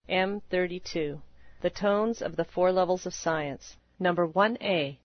M32. The Tones of the Four Levels of Science. Number 1A.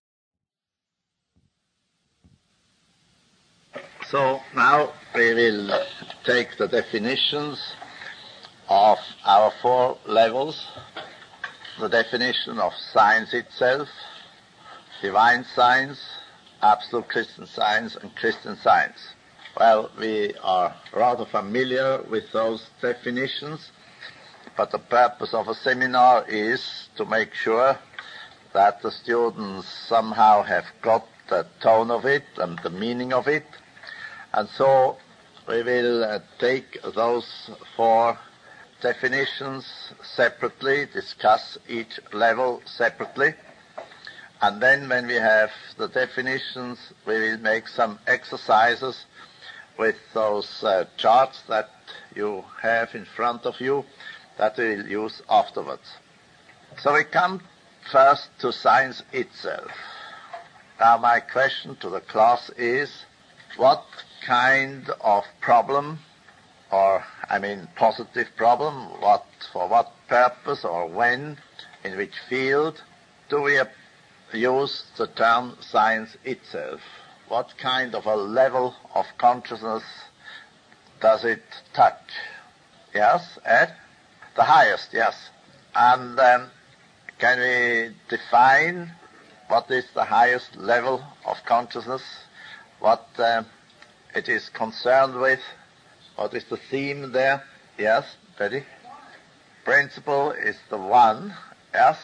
So now we will take the definitions of our four levels, the definition of science itself, divine science, absolute Christian science, and Christian science. Well, we are rather familiar with those definitions, but the purpose of a seminar is to make sure that the students somehow have got the tone of it and the meaning of it. And so we will take those four definitions separately, discuss each level separately, and then when we have the definitions, we will make some exercises with those charts that you have in front of you that we will use afterwards. So we come first to science itself. Now my question to the class is, what kind of problem, or positive problem, for what purpose or when, in which field do we use the term science itself? What kind of a level of consciousness does it touch? Yes, Ed? The highest, yes. And can we define what is the highest level of consciousness? What it is concerned with? What is the theme there? Yes, Betty? Principle is the one, yes.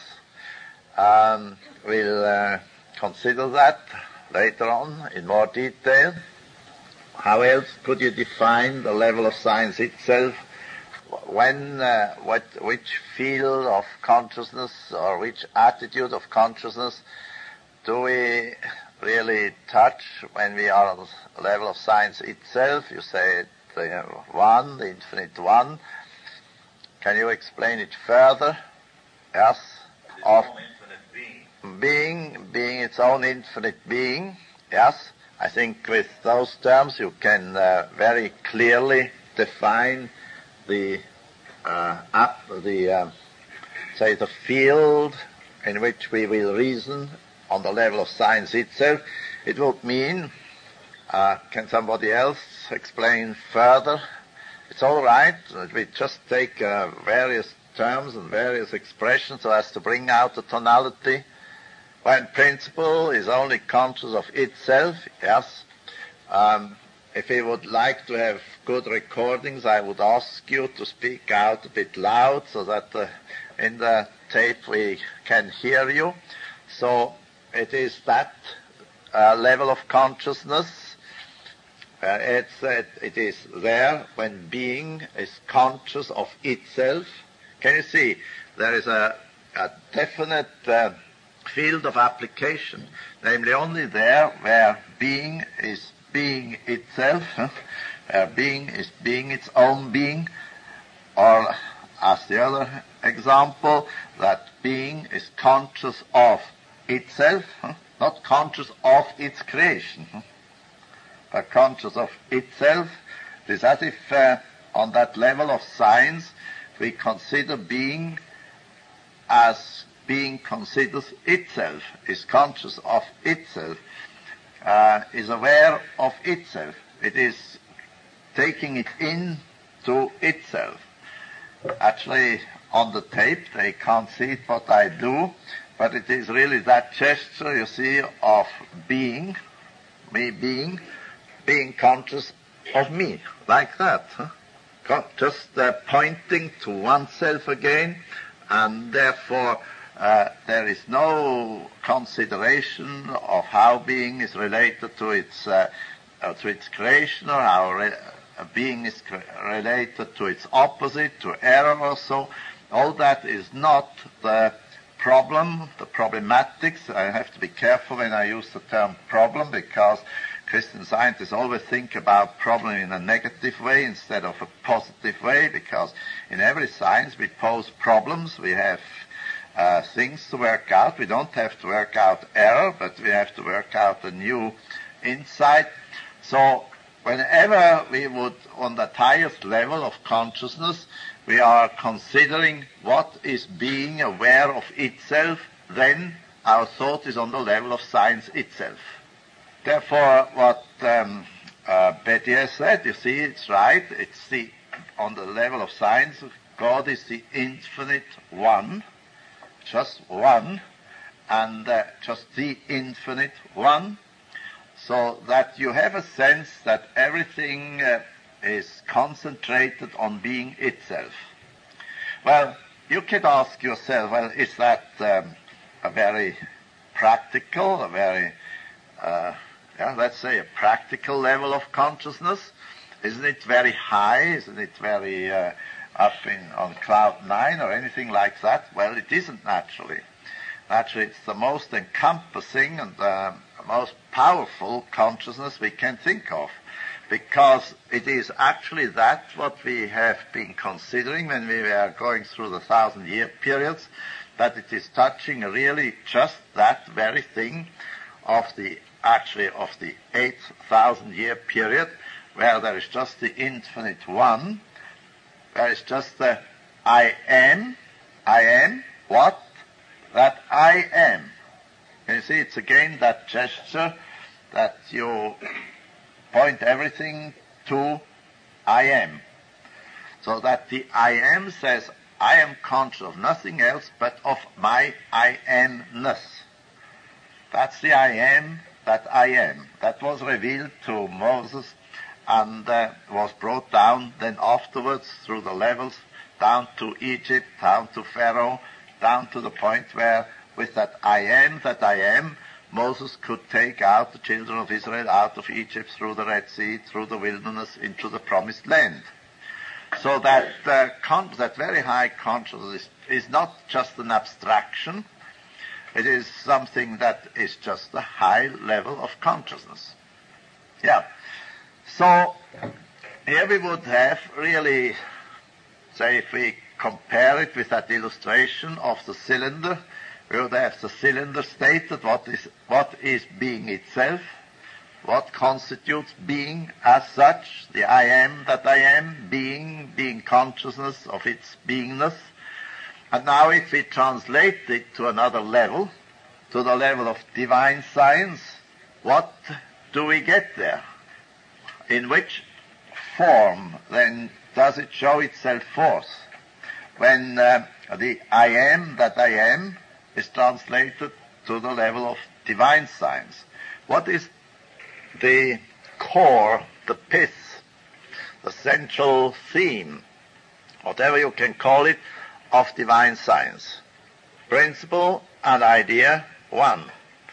We'll consider that later on in more detail. How else could you define the level of science itself? When, which field of consciousness or which attitude of consciousness do we really touch when we are on the level of science itself? You say the one, the infinite one. Can you explain it further? Yes. Of being its own infinite being. Yes. I think with those terms you can very clearly define the field in which we will reason on the level of science itself. It would mean, can somebody else explain further? It's all right. We just take various terms and various expressions so as to bring out the tonality. When principle is only conscious of itself, yes. If you would like to have good recordings, I would ask you to speak out a bit loud so that in the tape we can hear you. So it is that level of consciousness. It is there when being is conscious of itself. Can you see? There is a definite field of application, namely only there where being is being itself, where being is being its own being, or as the other example, that being is conscious of itself, not conscious of its creation, but conscious of itself. It is as if on that level of science we consider being as being considers itself, is conscious of itself, is aware of itself. It is taking it into itself. Actually, on the tape, they can't see it what I do, but it is really that gesture, you see, of being, me being conscious of me, like that. Just pointing to oneself again, and therefore there is no consideration of how being is related to its creation, or how being is related to its opposite, to error or so. All that is not the problem, the problematics. I have to be careful when I use the term problem, because Christian scientists always think about problem in a negative way instead of a positive way, because in every science we pose problems. We have things to work out. We don't have to work out error, but we have to work out a new insight. So whenever we would, on that highest level of consciousness, we are considering what is being aware of itself, then our thought is on the level of science itself. Therefore, what Betty has said, you see, it's right. It's on the level of science, God is the infinite one, just one, and just the infinite one, so that you have a sense that everything is concentrated on being itself. Well, you could ask yourself, well, is that a very practical, a very, let's say a practical level of consciousness? Isn't it very high? Isn't it very up on cloud 9 or anything like that? Well, it isn't naturally. Naturally, it's the most encompassing and most powerful consciousness we can think of, because it is actually that what we have been considering when we were going through the 1,000-year periods, that it is touching really just that very thing of the 8,000-year period, where there is just the infinite one, there is just the I am, what? That I am. And you see, it's again that gesture that you point everything to I am. So that the I am says, I am conscious of nothing else but of my I am-ness. That's the I am that I am. That was revealed to Moses and was brought down then afterwards through the levels, down to Egypt, down to Pharaoh, down to the point where with that I am, Moses could take out the children of Israel out of Egypt through the Red Sea, through the wilderness, into the promised land. So that that very high consciousness is not just an abstraction, it is something that is just a high level of consciousness. Yeah. So here we would have really, say, if we compare it with that illustration of the cylinder, we would have the cylinder stated what is being itself, what constitutes being as such, the I am that I am, being consciousness of its beingness. And now if we translate it to another level, to the level of divine science, what do we get there? In which form then does it show itself forth? When the I am that I am is translated to the level of divine science. What is the core, the pith, the central theme, whatever you can call it, of divine science? Principle and idea, one.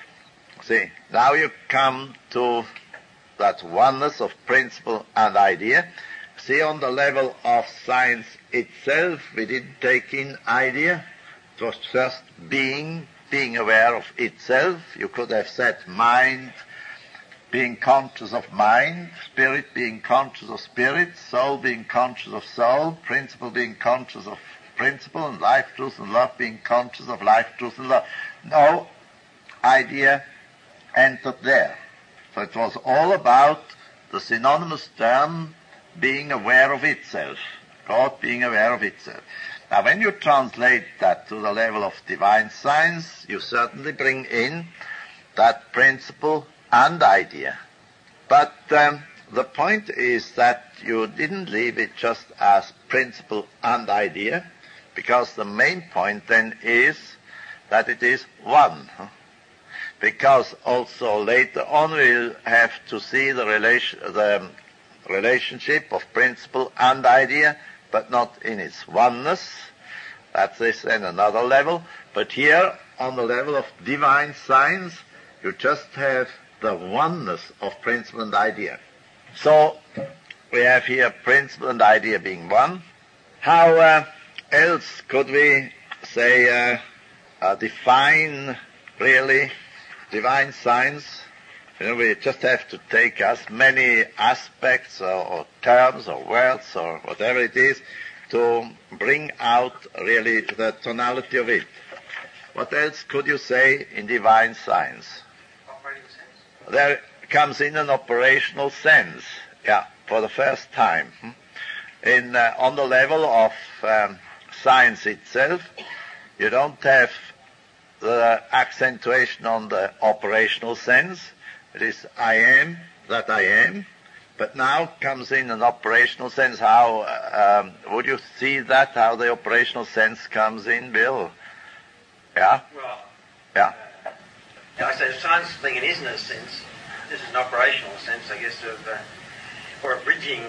See, now you come to that oneness of principle and idea. See, on the level of science itself, we didn't take in idea. It was just being aware of itself. You could have said mind, being conscious of mind, spirit being conscious of spirit, soul being conscious of soul, principle being conscious of principle, and life, truth, and love being conscious of life, truth, and love. No idea entered there. So it was all about the synonymous term being aware of itself, God being aware of itself. Now, when you translate that to the level of divine science, you certainly bring in that principle and idea. But the point is that you didn't leave it just as principle and idea, because the main point then is that it is one. Because also later on we'll have to see the relationship of principle and idea, but not in its oneness. That's this in another level. But here, on the level of divine science, you just have the oneness of principle and idea. So we have here principle and idea being one. How else could we say define really divine science? You know, we just have to take as many aspects or terms or words or whatever it is to bring out really the tonality of it. What else could you say in divine science? Operating sense. There comes in an operational sense, for the first time. on the level of science itself. You don't have the accentuation on the operational sense. It is I am that I am. But now comes in an operational sense. How would you see that? How the operational sense comes in, Bill? Yeah. Well, Yeah. I say the science thing, it is in a sense. This is an operational sense, I guess, of or a bridging.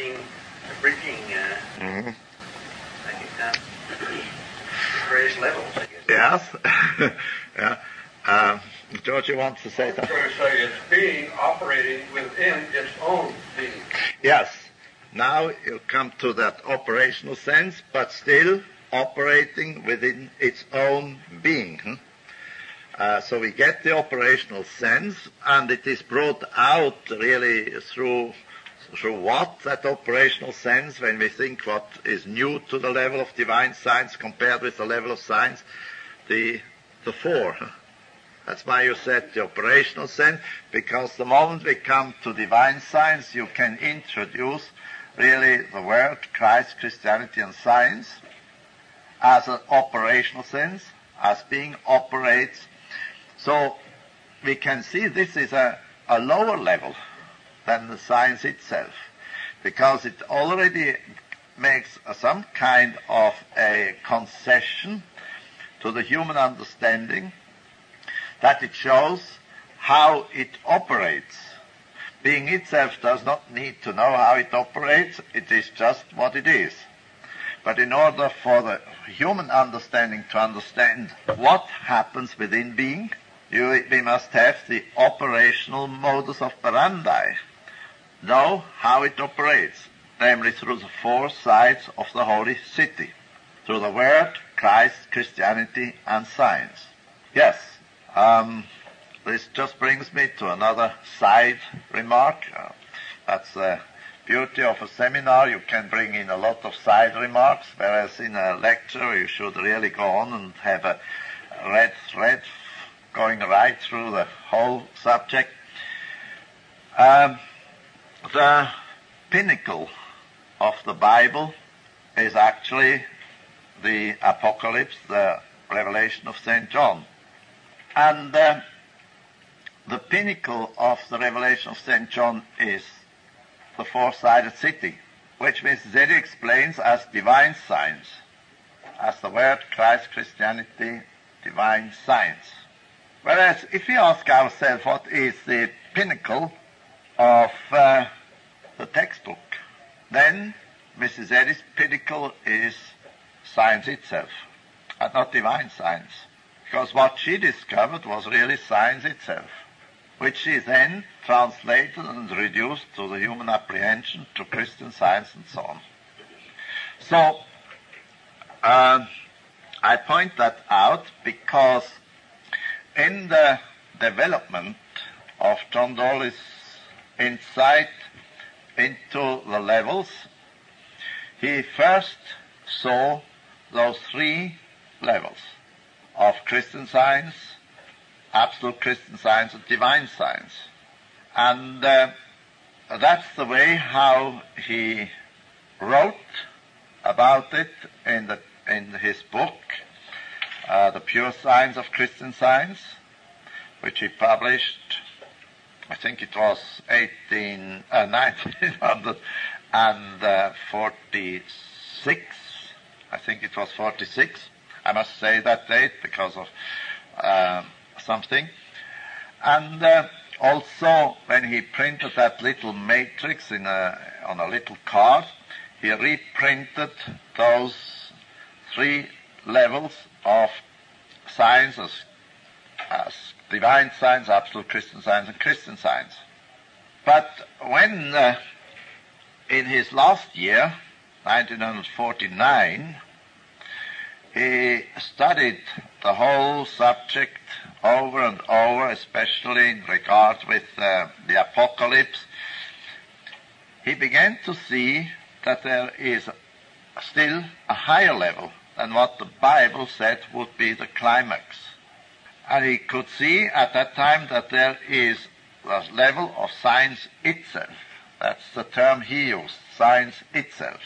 Mm-hmm. I think various levels, I guess. Yes. Yeah. George, you want to say I was that? going to say it's being operating within its own being. Yes. Now you come to that operational sense, but still operating within its own being. So we get the operational sense, and it is brought out really through what? That operational sense, when we think what is new to the level of divine science compared with the level of science, the four. That's why you said the operational sense, because the moment we come to divine science, you can introduce really the word Christ, Christianity, and science as an operational sense, as being operates. So we can see this is a lower level than the science itself, because it already makes some kind of a concession to the human understanding, that it shows how it operates. Being itself does not need to know how it operates, it is just what it is. But in order for the human understanding to understand what happens within being, we must have the operational modus operandi, know how it operates, namely through the four sides of the holy city, through the Word, Christ, Christianity, and science. Yes, this just brings me to another side remark. That's the beauty of a seminar. You can bring in a lot of side remarks, whereas in a lecture you should really go on and have a red thread going right through the whole subject. The pinnacle of the Bible is actually the Apocalypse, the Revelation of St. John. And the pinnacle of the Revelation of St. John is the four-sided city, which Mrs. Eddy explains as divine science, as the word Christ, Christianity, divine science. Whereas if we ask ourselves what is the pinnacle of the textbook, then Mrs. Eddy's pinnacle is science itself, and not divine science. Because what she discovered was really science itself, which she then translated and reduced to the human apprehension, to Christian Science and so on. So, I point that out because in the development of John Dawley's insight into the levels, he first saw those three levels of Christian Science, absolute Christian Science, and divine science. And that's the way how he wrote about it in his book, The Pure Science of Christian Science, which he published, I think it was 1946. I think it was 46. I must say that date because of something. And also, when he printed that little matrix on a little card, he reprinted those three levels of science as divine science, absolute Christian Science, and Christian Science. But when, in his last year, 1949, he studied the whole subject over and over, especially in regard with the Apocalypse, he began to see that there is still a higher level than what the Bible said would be the climax. And he could see at that time that there is the level of science itself. That's the term he used, science itself.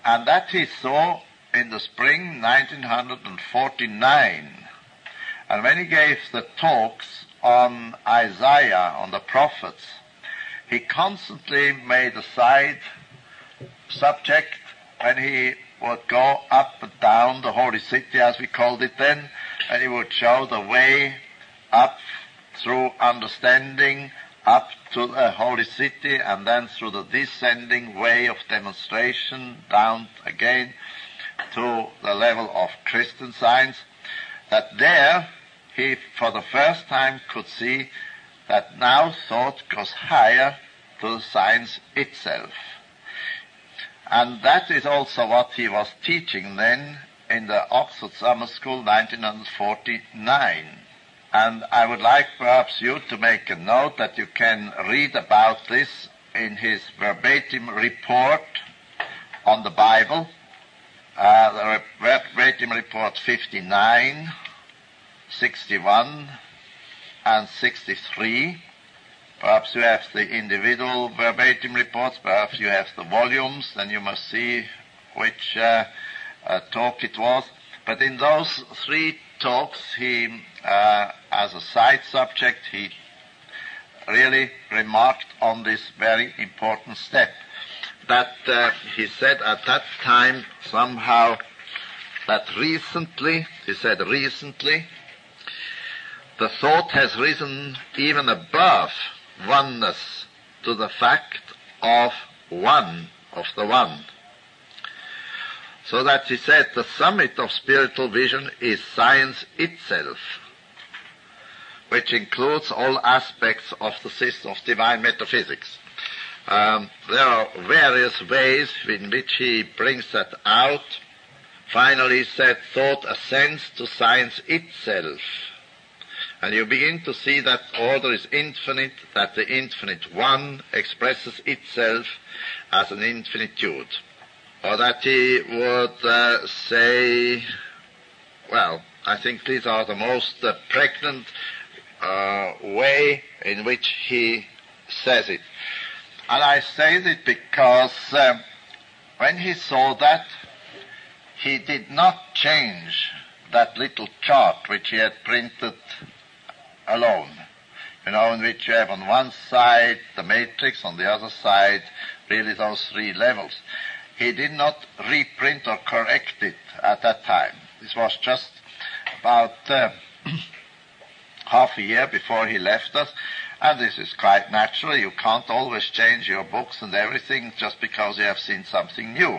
And that he saw in the spring 1949. And when he gave the talks on Isaiah, on the prophets, he constantly made a side subject when he would go up and down the holy city, as we called it then, and he would show the way up through understanding, up to the holy city, and then through the descending way of demonstration, down again to the level of Christian Science, that there he for the first time could see that now thought goes higher to the science itself. And that is also what he was teaching then in the Oxford Summer School 1949. And I would like perhaps you to make a note that you can read about this in his verbatim report on the Bible, the verbatim report 59, 61, and 63. Perhaps you have the individual verbatim reports, perhaps you have the volumes, then you must see which talk it was. But in those three talks, he, as a side subject, he really remarked on this very important step, that he said at that time somehow that recently, the thought has risen even above oneness to the fact of one, of the one. So that he said the summit of spiritual vision is science itself, which includes all aspects of the system of divine metaphysics. There are various ways in which he brings that out. Finally, he said thought ascends to science itself. And you begin to see that order is infinite, that the infinite one expresses itself as an infinitude. Or that he would say, well, I think these are the most pregnant way in which he says it. And I say it because when he saw that, he did not change that little chart which he had printed alone, in which you have on one side the matrix, on the other side really those three levels. He did not reprint or correct it at that time. This was just about half a year before he left us, and this is quite natural. You can't always change your books and everything just because you have seen something new.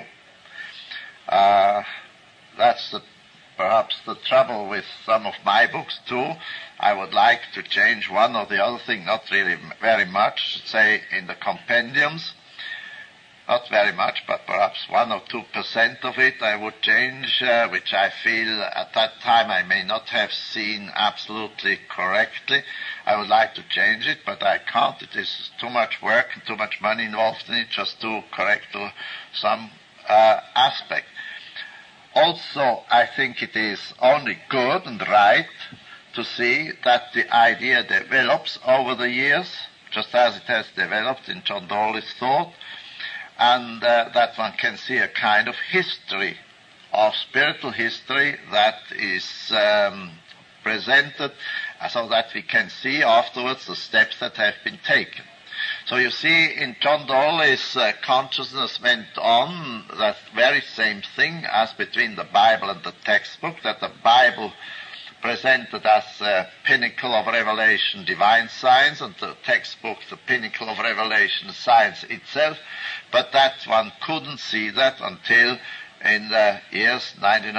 That's perhaps the trouble with some of my books too. I would like to change one or the other thing, not really very much, say in the compendiums. Not very much, but perhaps 1 or 2% of it I would change, which I feel at that time I may not have seen absolutely correctly. I would like to change it, but I can't. It is too much work and too much money involved in it just to correct some aspect. Also, I think it is only good and right to see that the idea develops over the years, just as it has developed in John Dawley's thought, and that one can see a kind of history, of spiritual history that is presented so that we can see afterwards the steps that have been taken. So you see, in John Dawley's consciousness went on that very same thing as between the Bible and the textbook, that the Bible presented as the pinnacle of revelation divine science, and the textbook the pinnacle of revelation science itself, but that one couldn't see that until in the years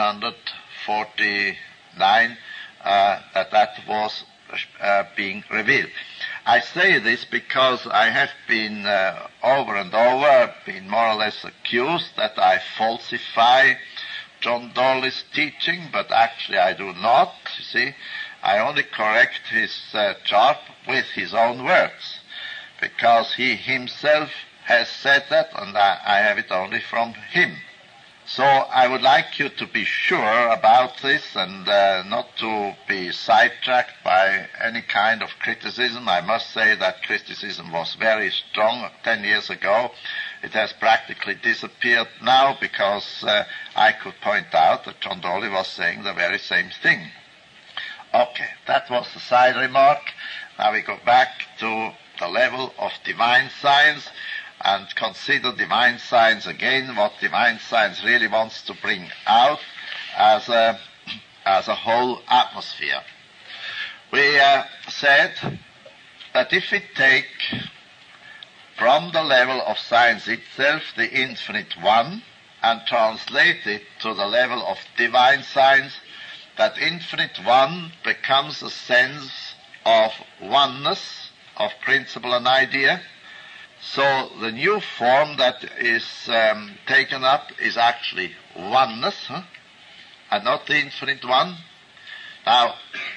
1949 that was being revealed. I say this because I have been over and over been more or less accused that I falsify John Dawley's teaching, but actually I do not. You see, I only correct his chart with his own words, because he himself has said that, and I have it only from him. So I would like you to be sure about this and not to be sidetracked by any kind of criticism. I must say that criticism was very strong 10 years ago It has practically disappeared now because I could point out that John Dolly was saying the very same thing. Okay, that was the side remark. Now we go back to the level of divine science and consider divine science again, what divine science really wants to bring out as a whole atmosphere. We said that if we take from the level of science itself the infinite one and translate it to the level of divine science, that infinite one becomes a sense of oneness of principle and idea. So the new form that is taken up is actually oneness, and not the infinite one. Now,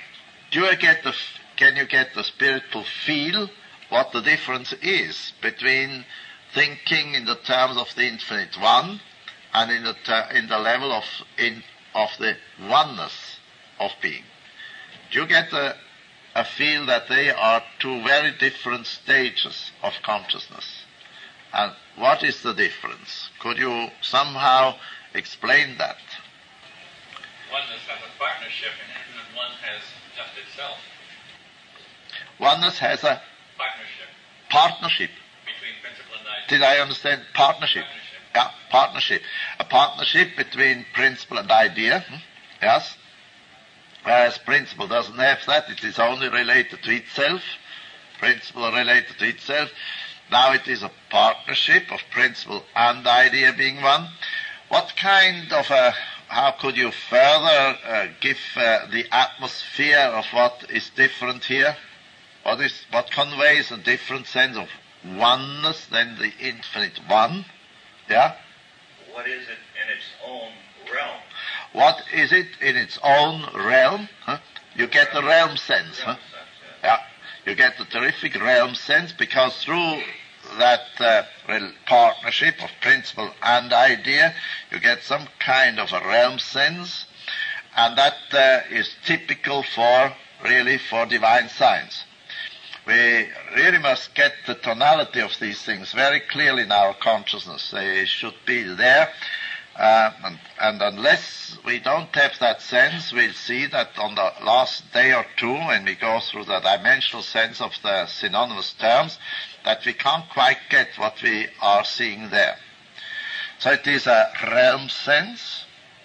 can you get the spiritual feel what the difference is between thinking in the terms of the infinite one and in the level of the oneness of being? Do you get a feel that they are two very different stages of consciousness? And what is the difference? Could you somehow explain that? Oneness has a partnership in it, and one has just itself. Oneness has a partnership Between principle and idea. Did I understand? Partnership. Yeah, partnership. A partnership between principle and idea. Yes. Whereas principle doesn't have that. It is only related to itself. Principle related to itself. Now it is a partnership of principle and idea being one. What kind of how could you further give the atmosphere of what is different here? What conveys a different sense of oneness than the infinite one? Yeah? What is it in its own realm? What is it in its own realm? You get the realm sense. Yeah. You get the terrific realm sense because through that partnership of principle and idea, you get some kind of a realm sense, and that is typical for divine science. We really must get the tonality of these things very clearly in our consciousness. They should be there. And unless we don't have that sense, we'll see that on the last day or two, when we go through the dimensional sense of the synonymous terms, that we can't quite get what we are seeing there. So it is a realm sense.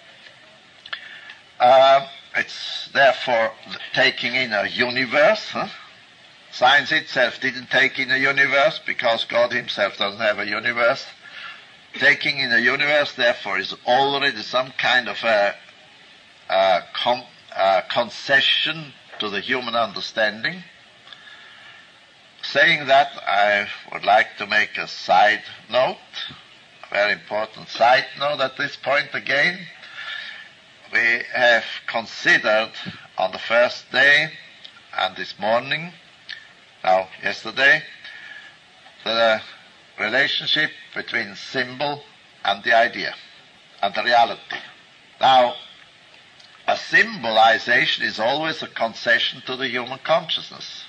It's therefore taking in a universe. Science itself didn't take in a universe because God himself doesn't have a universe. Taking in a universe, therefore, is already some kind of a concession to the human understanding. Saying that, I would like to make a side note, a very important side note at this point again. We have considered on the first day and this morning, now yesterday, the relationship between symbol and the idea and the reality. Now, a symbolization is always a concession to the human consciousness.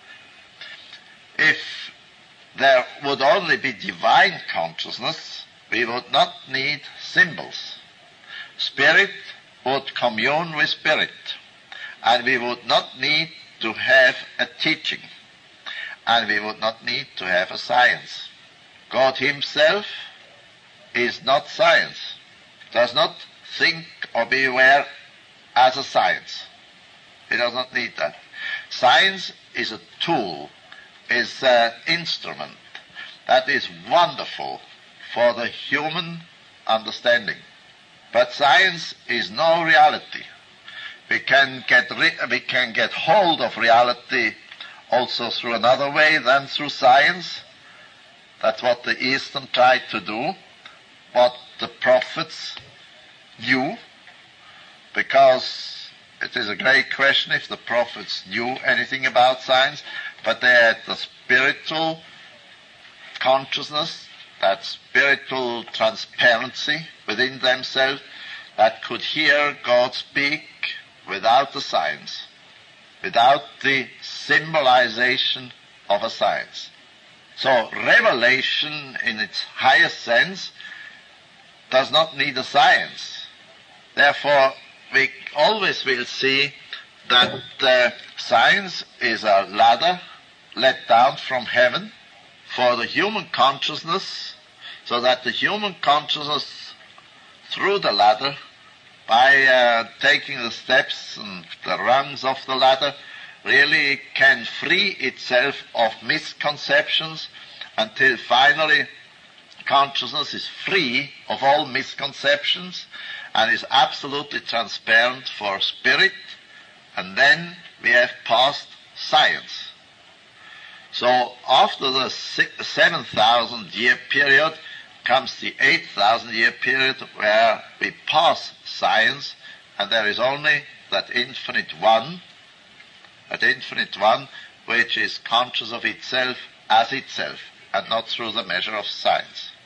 If there would only be divine consciousness, we would not need symbols. Spirit would commune with spirit, and we would not need to have a teaching, and we would not need to have a science. God himself is not science, does not think or be aware as a science. He does not need that. Science is a tool, is an instrument that is wonderful for the human understanding. But science is no reality. We can get hold of reality also through another way than through science. That's what the Eastern tried to do, what the prophets knew, because it is a great question if the prophets knew anything about science, but they had the spiritual consciousness, that spiritual transparency within themselves that could hear God speak without the science, without the symbolization of a science. So revelation in its highest sense does not need a science. Therefore, we always will see that science is a ladder let down from heaven for the human consciousness, so that the human consciousness through the ladder, by taking the steps and the rungs of the ladder, really can free itself of misconceptions until finally consciousness is free of all misconceptions and is absolutely transparent for spirit, and then we have passed science. So after the 7,000-year period comes the 8,000-year period where we pass science, and there is only that infinite one which is conscious of itself as itself, and not through the measure of science.